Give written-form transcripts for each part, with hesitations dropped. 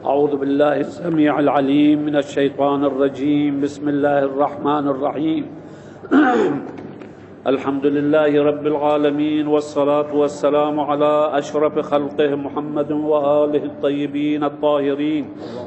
أعوذ بالله السميع العليم من الشيطان الرجيم. بسم الله الرحمن الرحيم. الحمد لله رب العالمين، والصلاة والسلام على أشرف خلقه محمد وآله الطيبين الطاهرين،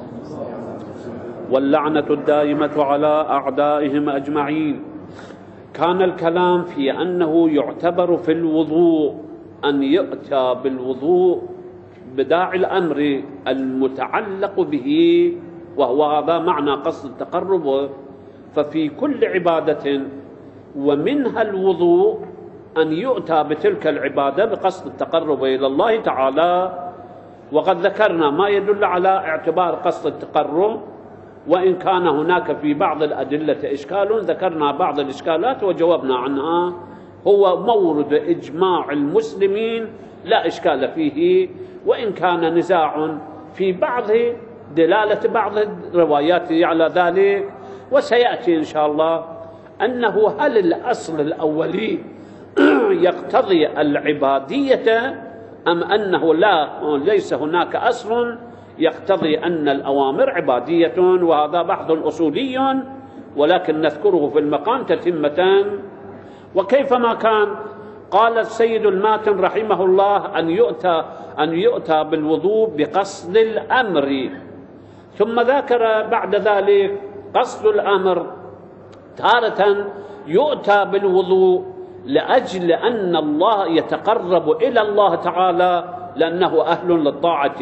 واللعنة الدائمة على أعدائهم أجمعين. كان الكلام في أنه يعتبر في الوضوء أن يؤتى بالوضوء بداعي الأمر المتعلق به، وهو هذا معنى قصد التقرب. ففي كل عبادة ومنها الوضوء أن يؤتى بتلك العبادة بقصد التقرب إلى الله تعالى. وقد ذكرنا ما يدل على اعتبار قصد التقرب، وإن كان هناك في بعض الأدلة إشكال، ذكرنا بعض الإشكالات وجوبنا عنها. هو مورد إجماع المسلمين لا إشكال فيه، وإن كان نزاع في بعض دلالة بعض الروايات على ذلك. وسيأتي إن شاء الله أنه هل الأصل الأولي يقتضي العبادية، أم أنه ليس هناك أصل يقتضي أن الأوامر عبادية. وهذا بحث أصولي، ولكن نذكره في المقام تتمة. وكيفما كان، قال السيد الماتن رحمه الله أن يؤتى بالوضوء بقصد الأمر، ثم ذكر بعد ذلك قصد الأمر تارة يؤتى بالوضوء لأجل أن الله يتقرب إلى الله تعالى لأنه أهل للطاعة،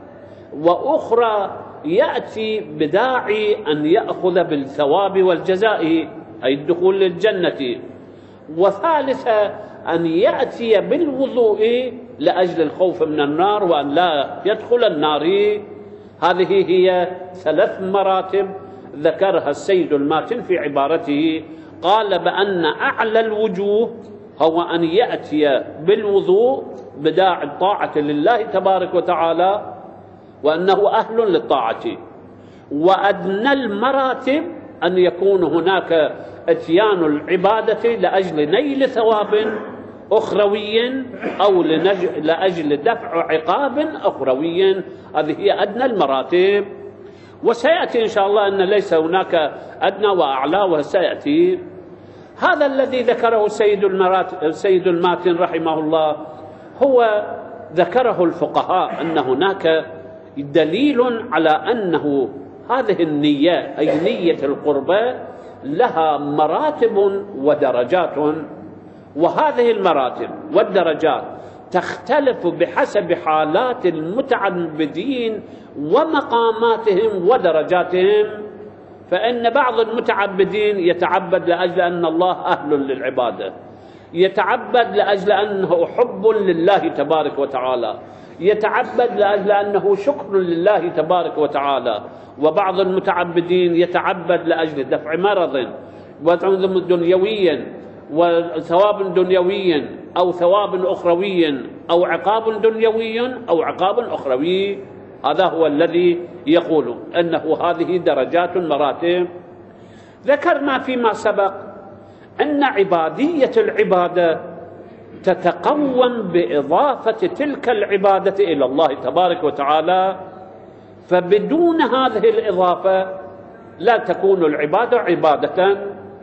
وأخرى يأتي بداعي أن يأخذ بالثواب والجزاء أي الدخول للجنة، وثالثة أن يأتي بالوضوء لأجل الخوف من النار وأن لا يدخل النار. هذه هي 3 مراتب ذكرها السيد الماتن في عبارته. قال بأن أعلى الوجوه هو أن يأتي بالوضوء بداعي الطاعة لله تبارك وتعالى وأنه أهل للطاعة، وأدنى المراتب أن يكون هناك اتيان العبادة لأجل نيل ثواب أخروي أو لأجل دفع عقاب أخروي. هذه هي أدنى المراتب، وسيأتي إن شاء الله أن ليس هناك أدنى وأعلى، وسيأتي هذا الذي ذكره السيد الماتن رحمه الله. هو ذكره الفقهاء أن هناك دليل على أنه هذه النية أي نية القربة لها مراتب ودرجات، وهذه المراتب والدرجات تختلف بحسب حالات المتعبدين ومقاماتهم ودرجاتهم. فإن بعض المتعبدين يتعبد لأجل أن الله أهل للعبادة، يتعبد لأجل أنه حب لله تبارك وتعالى، يتعبد لأجل أنه شكر لله تبارك وتعالى. وبعض المتعبدين يتعبد لأجل دفع مرض وعذر دنيوي وثواب دنيوي أو ثواب أخروي أو عقاب دنيوي أو عقاب أخروي. هذا هو الذي يقول أنه هذه درجات مراتب. ذكرنا فيما سبق أن عبادية العبادة تتقوم بإضافة تلك العبادة إلى الله تبارك وتعالى، فبدون هذه الإضافة لا تكون العبادة عبادة.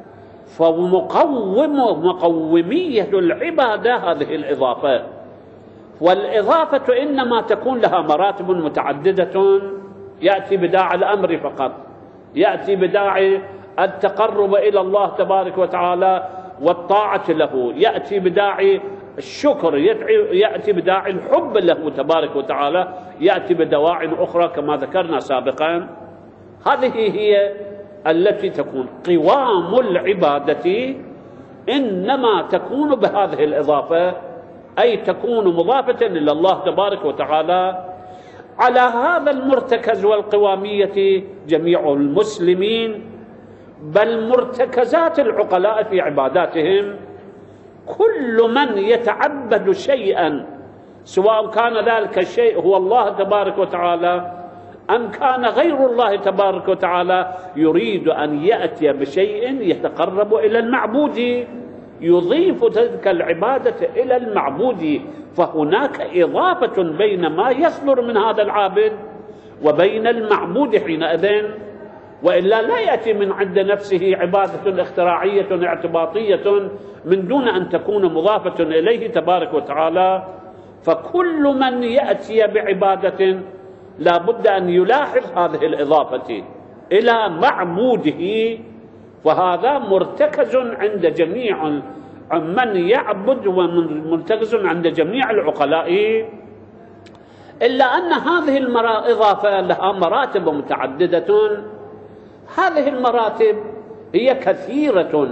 فمقومية العبادة هذه الإضافة، والإضافة إنما تكون لها مراتب متعددة. يأتي بداعي الأمر فقط، يأتي بداعي التقرب إلى الله تبارك وتعالى والطاعة له، يأتي بداعي الشكر، يأتي بداعي الحب له تبارك وتعالى، يأتي بدواعي أخرى كما ذكرنا سابقا. هذه هي التي تكون قوام العبادة، إنما تكون بهذه الإضافة، أي تكون مضافة إلى الله تبارك وتعالى. على هذا المرتكز والقوامية جميع المسلمين، بل مرتكزات العقلاء في عباداتهم. كل من يتعبد شيئا سواء كان ذلك الشيء هو الله تبارك وتعالى أم كان غير الله تبارك وتعالى يريد أن يأتي بشيء يتقرب إلى المعبود، يضيف تلك العبادة إلى المعبود. فهناك إضافة بين ما يصدر من هذا العابد وبين المعبود حينئذ، وإلا لا يأتي من عند نفسه عبادة اختراعية اعتباطية من دون أن تكون مضافة إليه تبارك وتعالى. فكل من يأتي بعبادة لا بد أن يلاحظ هذه الإضافة إلى معبوده، فهذا مرتكز عند جميع من يعبد ومرتكز عند جميع العقلاء، إلا أن هذه الإضافة لها مراتب متعددة. هذه المراتب هي كثيرة،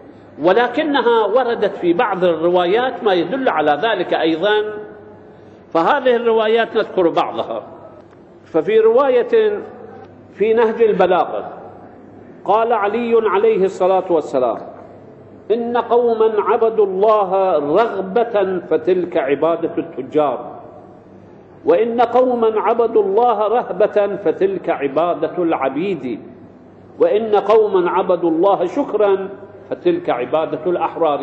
ولكنها وردت في بعض الروايات ما يدل على ذلك أيضا، فهذه الروايات نذكر بعضها. ففي رواية في نهج البلاغة قال علي عليه الصلاة والسلام: إن قوما عبدوا الله رغبة فتلك عبادة التجار، وإن قوما عبدوا الله رهبة فتلك عبادة العبيد، وإن قوما عبدوا الله شكرا فتلك عبادة الأحرار.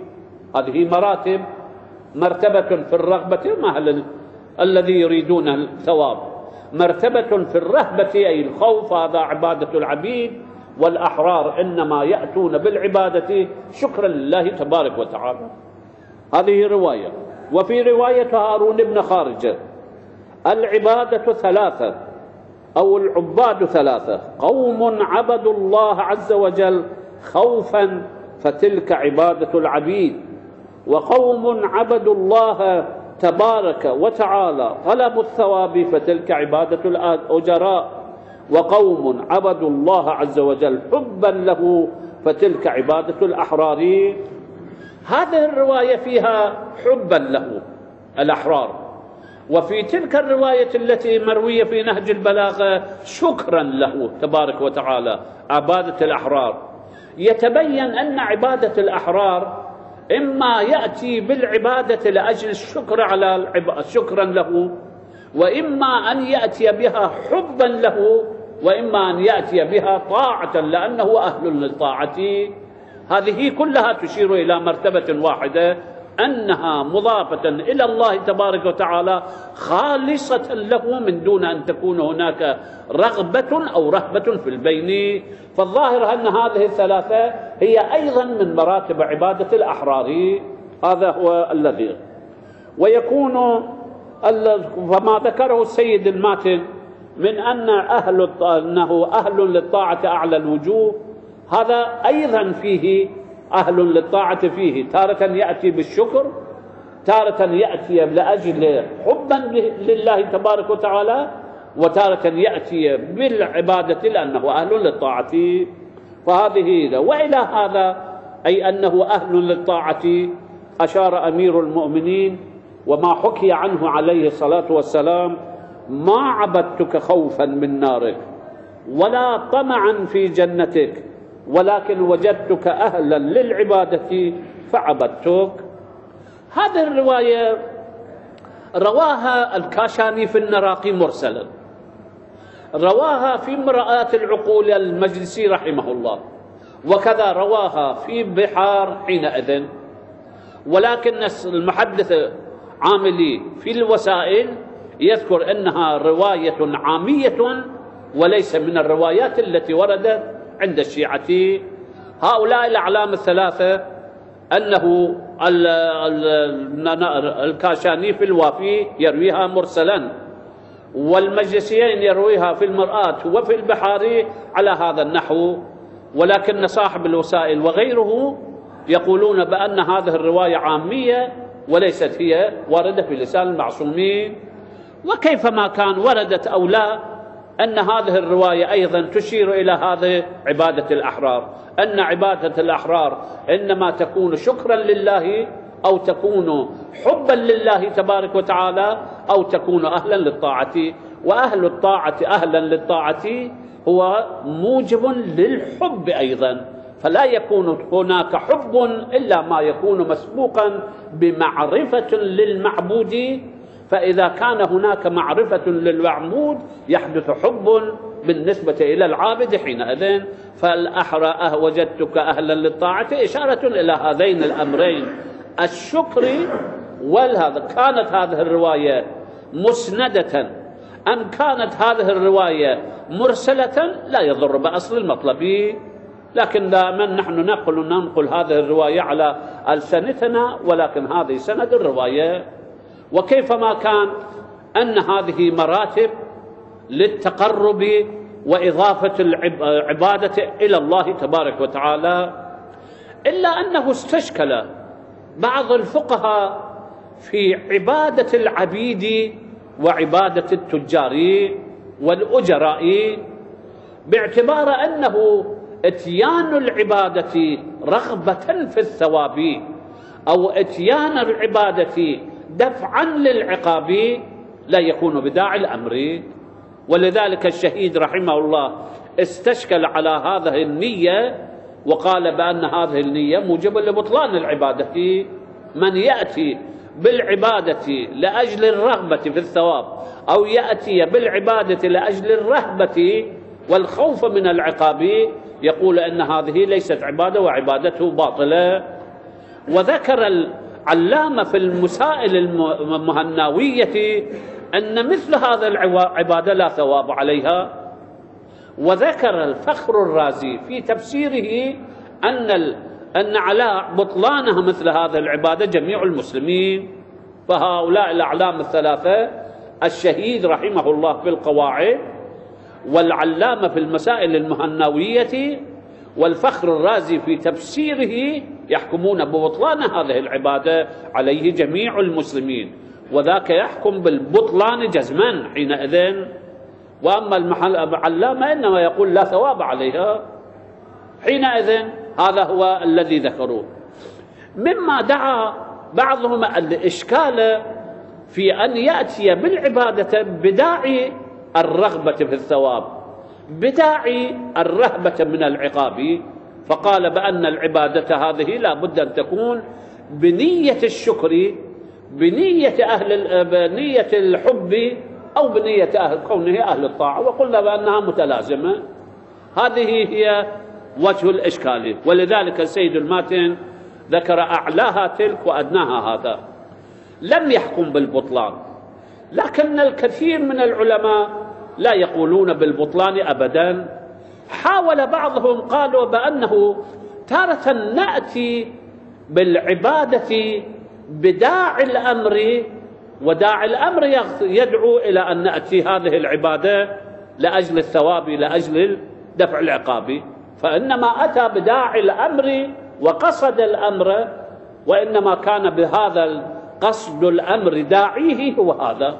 هذه مراتب: مرتبة في الرغبة مع الذي يريدون الثواب، مرتبة في الرهبة أي الخوف هذا عبادة العبيد، والأحرار إنما يأتون بالعبادة شكرا لله تبارك وتعالى. هذه رواية. وفي رواية هارون بن خارجة: العبادة ثلاثة أو العباد ثلاثة: قوم عبدوا الله عز وجل خوفا فتلك عبادة العبيد، وقوم عبدوا الله تبارك وتعالى طلبوا الثواب فتلك عبادة الأجراء، وقوم عبدوا الله عز وجل حبا له فتلك عبادة الأحرار. هذه الرواية فيها حبا له الأحرار، وفي تلك الرواية التي مروية في نهج البلاغة شكرا له تبارك وتعالى عبادة الأحرار. يتبين أن عبادة الأحرار إما يأتي بالعبادة لأجل الشكر على شكرا له، وإما أن يأتي بها حبا له، وإما أن يأتي بها طاعة لأنه أهل للطاعة. هذه كلها تشير إلى مرتبة واحدة، أنها مضافة إلى الله تبارك وتعالى خالصة له من دون أن تكون هناك رغبة أو رهبة في البين. فالظاهر أن هذه الثلاثة هي أيضا من مراتب عبادة الأحرار. هذا هو الذي ويكون فما ذكره السيد الماتن من أنه أهل للطاعة أعلى الوجوه، هذا أيضا فيه أهل للطاعة، فيه تارة يأتي بالشكر، تارة يأتي لأجل حبا لله تبارك وتعالى، وتارة يأتي بالعبادة لأنه أهل للطاعة. فهذه وإلى هذا أي أنه أهل للطاعة أشار أمير المؤمنين وما حكي عنه عليه الصلاة والسلام: ما عبدتك خوفا من نارك ولا طمعا في جنتك، ولكن وجدتك أهلا للعبادة فعبدتك. هذه الرواية رواها الكاشاني في النراقي مرسلا، رواها في مرآة العقول المجلسي رحمه الله، وكذا رواها في بحار حينئذ. ولكن المحدث عاملي في الوسائل يذكر أنها رواية عامية وليس من الروايات التي وردت عند الشيعة. هؤلاء الأعلام الثلاثة أنه الكاشاني في الوافي يرويها مرسلا، والمجلسيين يرويها في المرآة وفي البحاري على هذا النحو، ولكن صاحب الوسائل وغيره يقولون بأن هذه الرواية عامية وليست هي واردة في لسان المعصومين. وكيفما كان وردت أو لا، أن هذه الرواية أيضا تشير إلى هذه عبادة الأحرار، أن عبادة الأحرار إنما تكون شكرا لله، أو تكون حبا لله تبارك وتعالى، أو تكون أهلا للطاعة. وأهل الطاعة أهلا للطاعة هو موجب للحب أيضا، فلا يكون هناك حب إلا ما يكون مسبوقا بمعرفة للمعبود. فإذا كان هناك معرفة للمعبود يحدث حب بالنسبة إلى العابد حينئذ. فالأحرى وجدتك أهلا للطاعة إشارة إلى هذين الأمرين، الشكر والهذا. كانت هذه الرواية مسندة أم كانت هذه الرواية مرسلة لا يضر بأصل المطلب، لكن دائما نحن ننقل هذه الرواية على ألسنتنا، ولكن هذه سند الرواية. وكيفما كان أن هذه مراتب للتقرب وإضافة العبادة إلى الله تبارك وتعالى، إلا أنه استشكل بعض الفقهاء في عبادة العبيد وعبادة التجار والأجراء، باعتبار أنه اتيان العبادة رغبة في الثواب أو اتيان العبادة دفعا للعقاب لا يكون بداعي الأمر. ولذلك الشهيد رحمه الله استشكل على هذه النية وقال بأن هذه النية موجبة لبطلان العبادة. من يأتي بالعبادة لأجل الرغبة في الثواب أو يأتي بالعبادة لأجل الرهبة والخوف من العقاب يقول أن هذه ليست عبادة وعبادته باطلة. وذكر العلامة في المسائل المهناوية أن مثل هذا العبادة لا ثواب عليها. وذكر الفخر الرازي في تفسيره أن على بطلانها مثل هذه العبادة جميع المسلمين. فهؤلاء الأعلام الثلاثة، الشهيد رحمه الله في القواعد، والعلامة في المسائل المهناوية، والفخر الرازي في تفسيره، يحكمون ببطلان هذه العبادة عليه جميع المسلمين، وذاك يحكم بالبطلان جزما حينئذ. وأما العلامة إنما يقول لا ثواب عليها حينئذ. هذا هو الذي ذكروه. مما دعا بعضهم الإشكال في أن يأتي بالعبادة بداعي الرغبة في الثواب، بداعي الرهبة من العقاب، فقال بأن العبادة هذه لا بد أن تكون بنية الشكر، بنية الحب، أو بنية كونه أهل الطاعة، وقلنا بأنها متلازمة. هذه هي وجه الإشكال. ولذلك السيد الماتن ذكر أعلاها تلك وأدناها هذا، لم يحكم بالبطلان. لكن الكثير من العلماء لا يقولون بالبطلان أبدا. حاول بعضهم قالوا بأنه تارة نأتي بالعبادة بداعي الأمر، وداعي الأمر يدعو إلى أن نأتي هذه العبادة لأجل الثواب لأجل دفع العقاب، فإنما أتى بداعي الأمر وقصد الأمر، وإنما كان بهذا قصد الأمر داعيه هو هذا.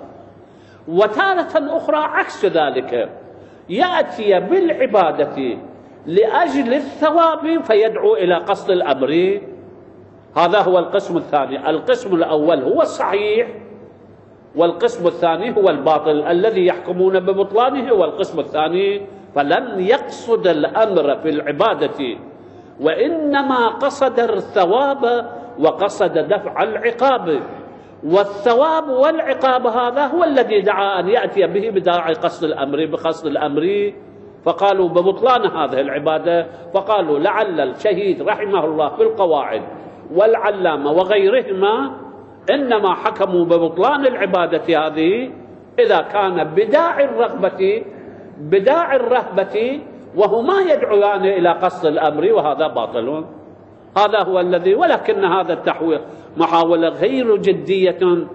وتارة أخرى عكس ذلك، يأتي بالعبادة لأجل الثواب فيدعو إلى قصد الأمر. هذا هو القسم الثاني. القسم الأول هو الصحيح، والقسم الثاني هو الباطل الذي يحكمون ببطلانه. والقسم الثاني فلم يقصد الأمر في العبادة، وإنما قصد الثواب وقصد دفع العقاب، والثواب والعقاب هذا هو الذي دعا أن يأتي به بداعي قصد الأمر بقصد الأمر. فقالوا ببطلان هذه العبادة، فقالوا لعل الشهيد رحمه الله في القواعد والعلامة وغيرهما إنما حكموا ببطلان العبادة هذه إذا كان بداعي الرغبة بداعي الرهبة، وهما يدعوان إلى قصد الأمر، وهذا باطل. هذا هو الذي، ولكن هذا التحويل محاولة غير جدية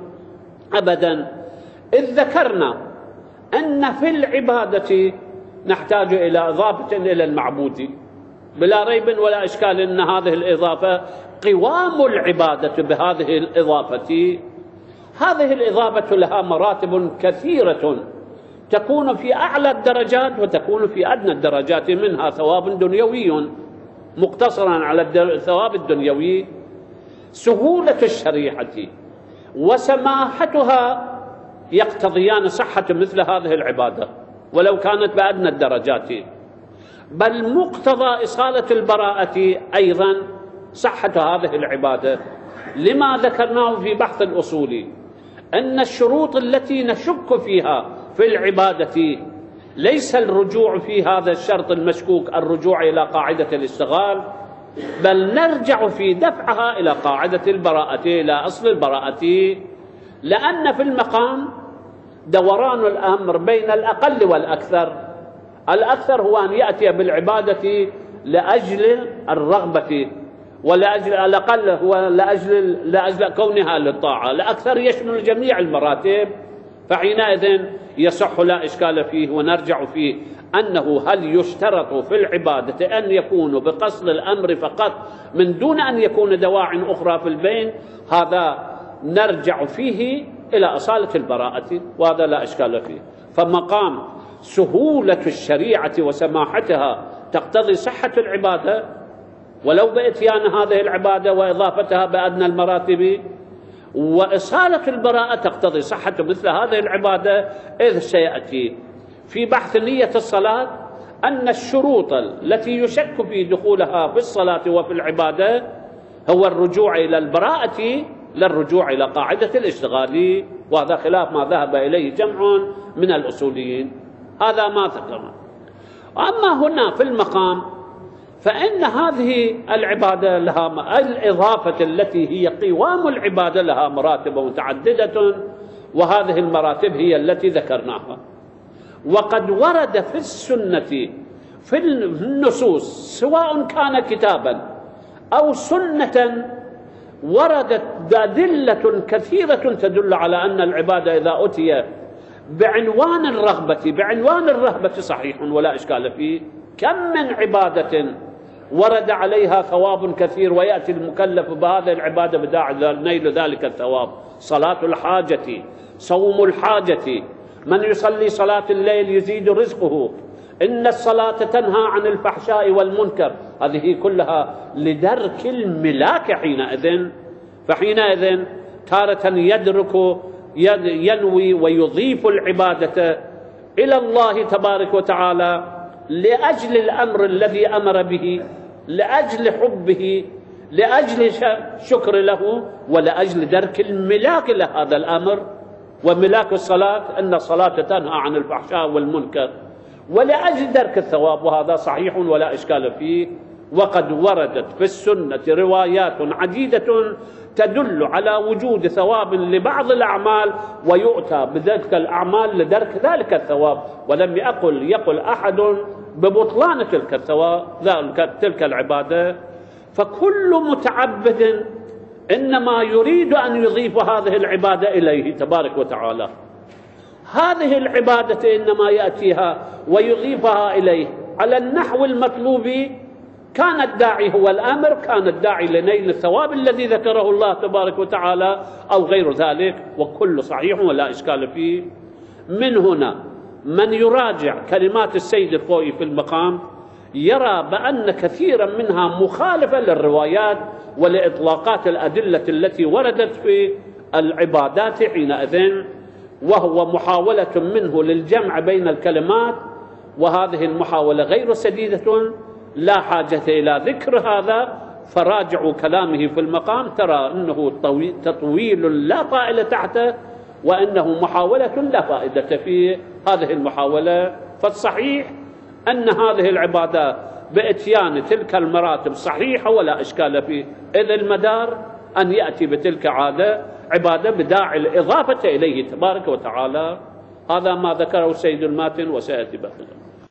أبدا، إذ ذكرنا أن في العبادة نحتاج إلى إضافة إلى المعبود بلا ريب ولا إشكال، أن هذه الإضافة قوام العبادة بهذه الإضافة. هذه الإضافة لها مراتب كثيرة، تكون في أعلى الدرجات وتكون في أدنى الدرجات، منها ثواب دنيوي مقتصرا على الثواب الدنيوي. سهولة الشريعة وسماحتها يقتضيان صحة مثل هذه العبادة ولو كانت بأدنى الدرجات، بل مقتضى إصالة البراءة أيضا صحة هذه العبادة، لما ذكرناه في بحث الأصول أن الشروط التي نشك فيها في العبادة ليس الرجوع في هذا الشرط المشكوك الرجوع إلى قاعدة الاشتغال، بل نرجع في دفعها إلى قاعدة البراءة، إلى أصل البراءة، لأن في المقام دوران الأمر بين الأقل والأكثر. الأكثر هو أن يأتي بالعبادة لأجل الرغبة، ولأجل الأقل هو لأجل كونها للطاعة. الأكثر يشمل جميع المراتب، فحينئذ يصح لا إشكال فيه. ونرجع فيه أنه هل يشترط في العبادة أن يكون بقصد الأمر فقط من دون أن يكون دواع أخرى في البين؟ هذا نرجع فيه إلى أصالة البراءة، وهذا لا إشكال فيه. فمقام سهولة الشريعة وسماحتها تقتضي صحة العبادة ولو بإتيان هذه العبادة وإضافتها بأدنى المراتب، وإصالة البراءة تقتضي صحة مثل هذه العبادة، إذ سيأتي في بحث نية الصلاة أن الشروط التي يشك في دخولها في الصلاة وفي العبادة هو الرجوع إلى البراءة لا الرجوع إلى قاعدة الاشتغال، وهذا خلاف ما ذهب إليه جمع من الأصوليين. هذا ما ذكرنا. أما هنا في المقام فإن هذه العبادة لها الإضافة التي هي قوام العبادة لها مراتب متعددة، وهذه المراتب هي التي ذكرناها. وقد ورد في السنة في النصوص سواء كان كتابا أو سنة وردت أدلة كثيرة تدل على أن العبادة إذا أتي بعنوان الرغبة صحيح ولا إشكال فيه. كم من عبادة ورد عليها ثواب كثير ويأتي المكلف بهذه العبادة بداعي نيل ذلك الثواب: صلاة الحاجة، صوم الحاجة، من يصلي صلاة الليل يزيد رزقه، إن الصلاة تنهى عن الفحشاء والمنكر. هذه كلها لدرك الملاك حينئذ. فحينئذ تارة يدرك ينوي ويضيف العبادة إلى الله تبارك وتعالى لأجل الأمر الذي أمر به، لأجل حبه، لأجل شكر له، ولأجل درك الملاك لهذا الأمر. وملاك الصلاة أن الصلاة تنهى عن الفحشاء والمنكر، ولأجل درك الثواب، وهذا صحيح ولا إشكال فيه. وقد وردت في السنة روايات عديدة تدل على وجود ثواب لبعض الأعمال ويؤتى بذلك الأعمال لدرك ذلك الثواب، ولم يقل أحد ببطلان تلك الثواب تلك العبادة. فكل متعبد إنما يريد أن يضيف هذه العبادة إليه تبارك وتعالى. هذه العبادة إنما يأتيها ويضيفها إليه على النحو المطلوب. كان الداعي هو الأمر، كان الداعي لنيل الثواب الذي ذكره الله تبارك وتعالى أو غير ذلك، وكل صحيح ولا إشكال فيه. من هنا من يراجع كلمات السيد الخوئي في المقام يرى بأن كثيرا منها مخالفة للروايات ولإطلاقات الأدلة التي وردت في العبادات حينئذ، وهو محاولة منه للجمع بين الكلمات، وهذه المحاولة غير سديدة، لا حاجة إلى ذكر هذا. فراجعوا كلامه في المقام ترى أنه تطويل لا طائل تحته، وأنه محاولة لا فائدة في هذه المحاولة. فالصحيح أن هذه العبادات بإتيان تلك المراتب صحيحة ولا إشكال فيه، إذ المدار أن يأتي بتلك عبادة بداعي الإضافة إليه تبارك وتعالى. هذا ما ذكره السيد الماتن وسيأتي بخير.